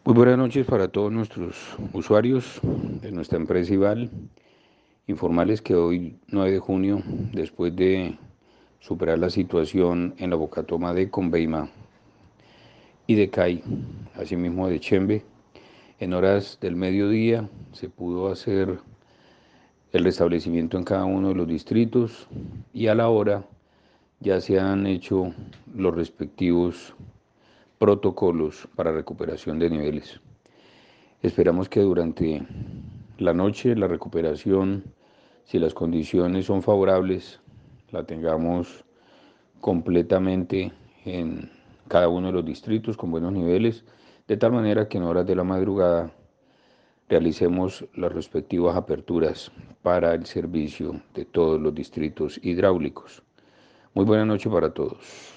Muy buenas noches para todos nuestros usuarios de nuestra empresa IVAL. Informarles que hoy, 9 de junio, después de superar la situación en la bocatoma de Conveima y de CAI, asimismo de Chembe, en horas del mediodía se pudo hacer el restablecimiento en cada uno de los distritos y a la hora ya se han hecho los respectivos protocolos para recuperación de niveles. Esperamos que durante la noche la recuperación, si las condiciones son favorables, la tengamos completamente en cada uno de los distritos con buenos niveles, de tal manera que en horas de la madrugada realicemos las respectivas aperturas para el servicio de todos los distritos hidráulicos. Muy buena noche para todos.